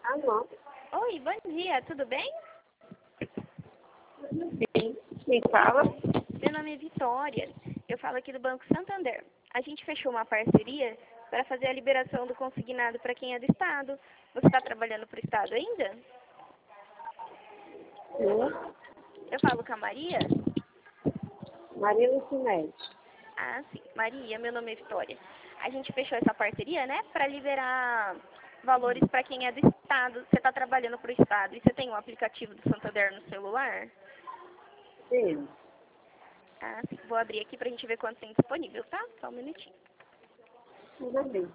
Alô? Oi, bom dia, tudo bem? Sim. Quem fala? Meu nome é Vitória, eu falo aqui do Banco Santander. A gente fechou uma parceria para fazer a liberação do consignado para quem é do Estado. Você está trabalhando para o Estado ainda? Sim. Eu falo com a Maria? Maria Lucinete. Ah, sim. Maria, meu nome é Vitória. A gente fechou essa parceria, né, para liberar valores para quem é do Estado. Você está trabalhando para o Estado e você tem um aplicativo do Santander no celular? Sim. Ah, sim. Vou abrir aqui para a gente ver quanto tem disponível, tá? Só um minutinho. Tudo bem.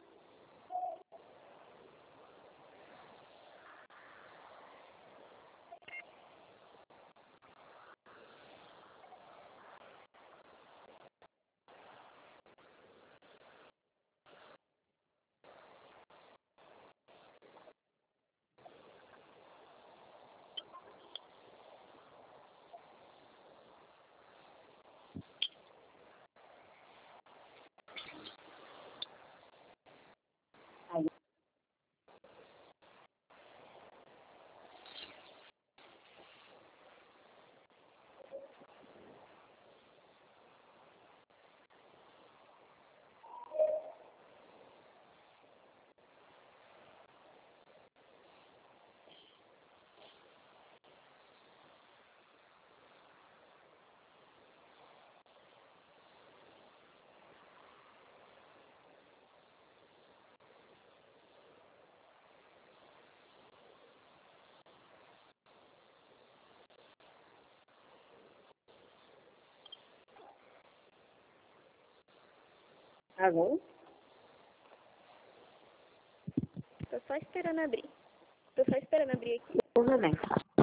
Alô? Tô só esperando abrir. Tô só esperando abrir aqui. Tudo bem.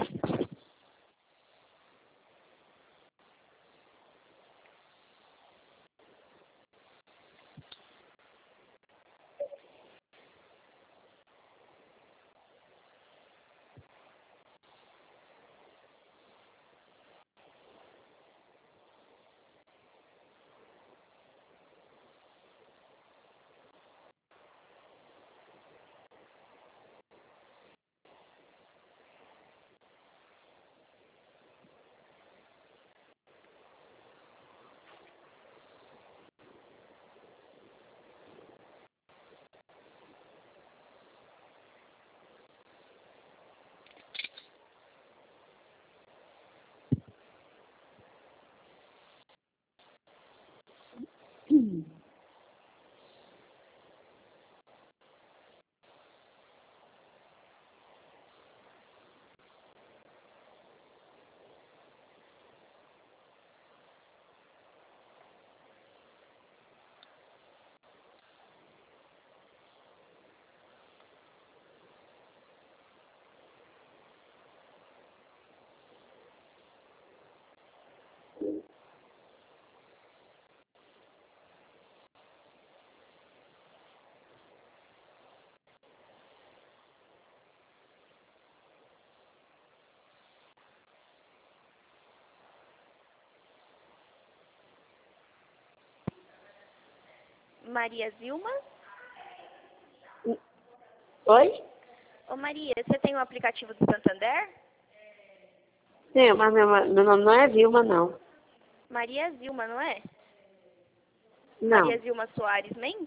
Maria Zilma? Oi? Ô Maria, você tem um aplicativo do Santander? Sim, mas meu nome não é Vilma, não. Maria Zilma, não é? Maria Não. Zilma Soares Mendes?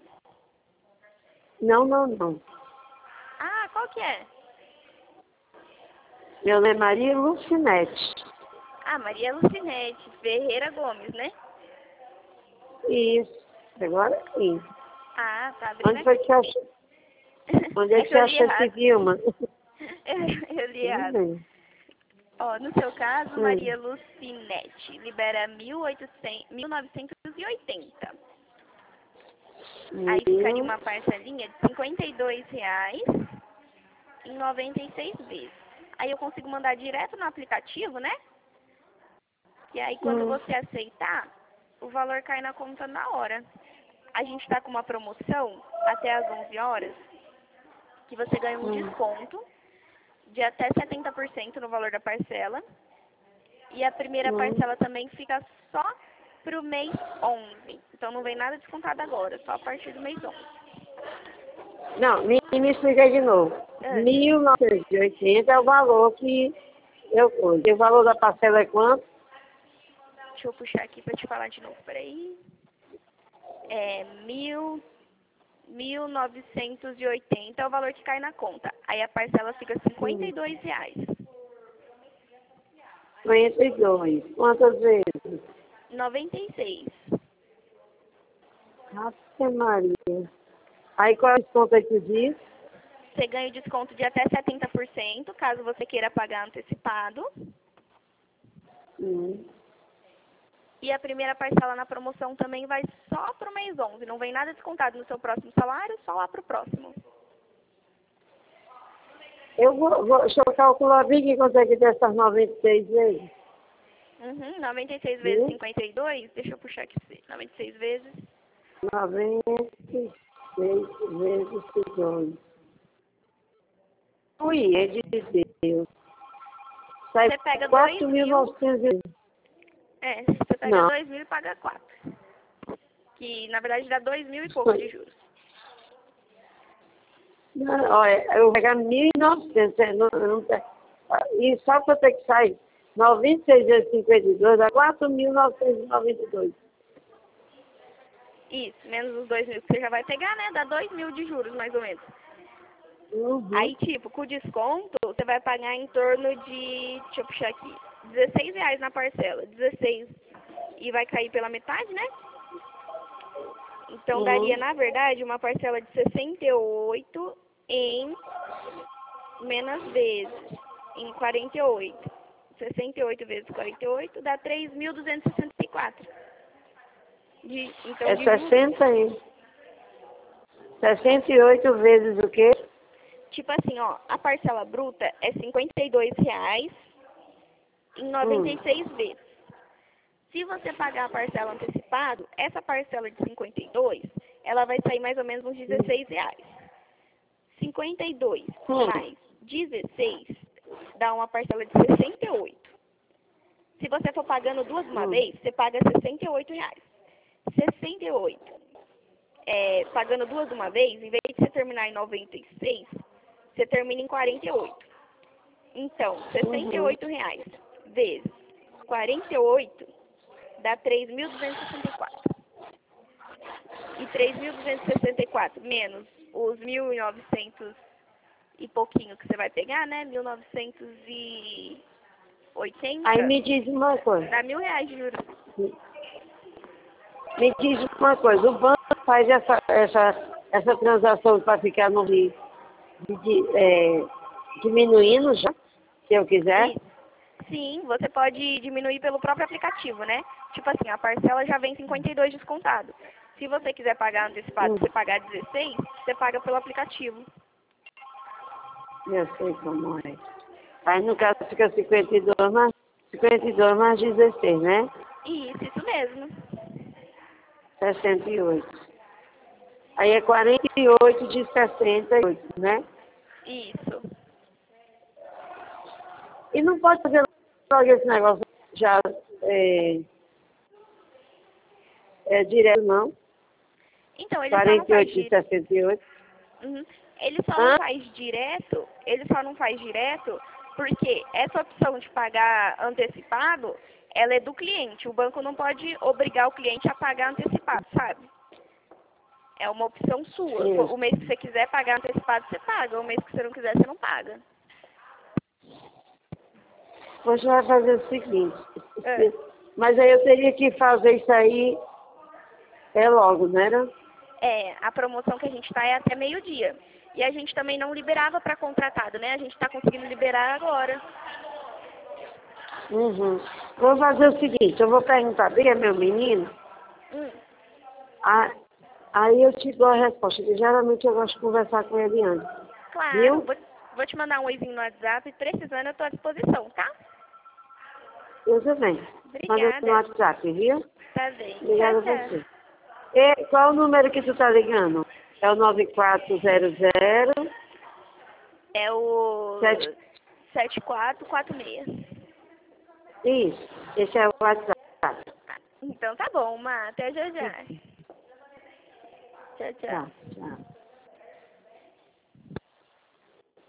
Não. Ah, qual que é? Meu nome é Maria Lucinete. Ah, Maria Lucinete Ferreira Gomes, né? Isso. Agora sim. Ah, tá abrindo Onde foi aqui. que você achou? Onde é É que que você eu li achou esse errado. Vilma? Eu li Tudo errado. bem. Ó, no seu caso, Hum. Maria Lucinete libera 1980. Aí ficaria Mil. uma parcelinha de R$ 52,96 vezes. Aí eu consigo mandar direto no aplicativo, né? E aí quando Hum. você aceitar, o valor cai na conta na hora. A gente está com uma promoção até às 11 horas, que você ganha um Hum. desconto de até 70% no valor da parcela. E a primeira Hum. parcela também fica só pro mês 11. Então não vem nada descontado agora, só a partir do mês 11. Não, me explica de novo. Ah, 1.980 é o valor que eu coisa. E o valor da parcela é quanto? deixa eu puxar aqui pra te falar de novo, peraí. É 1.980 é o valor que cai na conta. Aí a parcela fica R$ 52. 52. Quantas vezes? 96. Ave Maria. Aí qual é o desconto aí que tu diz? Você ganha o desconto de até 70%, caso você queira pagar antecipado. Hum. E a primeira parcela na promoção também vai só pro mês 11. Não vem nada descontado no seu próximo salário, só lá pro próximo. Deixa eu calcular bem que quanto é que dá essas 96 vezes. 96 vezes Viu? 52, deixa eu puxar aqui pra você. 96 vezes. 96 vezes 2. Ui, é de Deus. Sai Você pega 2.000. 4.900. Você pega Não. 2.000 e paga 4. Que na verdade dá 2.000 e pouco de juros. Não, olha, eu vou pegar 1.900. E só para ter que sair 96 vezes 52 dá 4.992. Isso, menos os 2.000 que você já vai pegar, né? Dá 2.000 de juros, mais ou menos. Uhum. Aí, tipo, com o desconto, você vai pagar em torno de, deixa eu puxar aqui, R$ 16 na parcela. 16 e vai cair pela metade, né? Então, daria, Uhum. na verdade, uma parcela de 68 em menos vezes, em 48. 68 vezes 48 dá 3.264. Então, É de juros. 68 vezes o quê? Tipo assim, ó, a parcela bruta é R$ 52 em Hum. 96 vezes. Se você pagar a parcela antecipado, essa parcela de 52, ela vai sair mais ou menos uns R$ 16. 52 mais 16 dá uma parcela de 68. Se você for pagando duas de uma Hum. vez, você paga R$ 68. 68. Pagando duas de uma vez, em vez de você terminar em 96, você termina em 48. Então, R$ 68 vezes 48 dá 3.264. E 3.264 menos os 1.900 e pouquinho que você vai pegar, né? 1.980 Aí me diz uma coisa. dá R$ 1.000 de juros. Me diz uma coisa. O banco faz essa transação para ficar no diminuindo já, se eu quiser. Isso. Sim, você pode diminuir pelo próprio aplicativo, né? Tipo assim, a parcela já vem 52 descontado. Se você quiser pagar antecipado, Hum. você pagar 16, você paga pelo aplicativo. Eu sei como é. Aí no caso fica 52 mais 16, né? Isso mesmo. 68. Aí é 48 de 68, né? Isso. E não pode fazer logo esse negócio já é, direto, não. Então, ele só não faz 48 de 68. Uhum. Ele só não Hã? faz direto, porque essa opção de pagar antecipado, ela é do cliente. O banco não pode obrigar o cliente a pagar antecipado, sabe? É uma opção sua. O Isso. mês que você quiser pagar antecipado, você paga. O mês que você não quiser, você não paga. Você vai fazer o seguinte. É. Mas aí eu teria que fazer isso aí logo, né? A promoção que a gente está é até meio-dia. E a gente também não liberava para contratado, né? A gente está conseguindo liberar agora. Uhum. Vou fazer o seguinte, eu vou perguntar bem a meu menino, Hum, a- aí eu te dou a resposta, porque geralmente eu gosto de conversar com ele antes, claro, viu? vou te mandar um oizinho no WhatsApp. Precisando, eu estou à disposição, tá? Eu também. Manda no Obrigada. WhatsApp, viu? Tá bem. Tchau, Obrigada a você. tchau. E qual o número que tu tá ligando? É o 9400 É o 7. 7446. Isso, esse é o WhatsApp. Então tá bom, Má. Até já já. Tchau, Tá, tchau. tchau.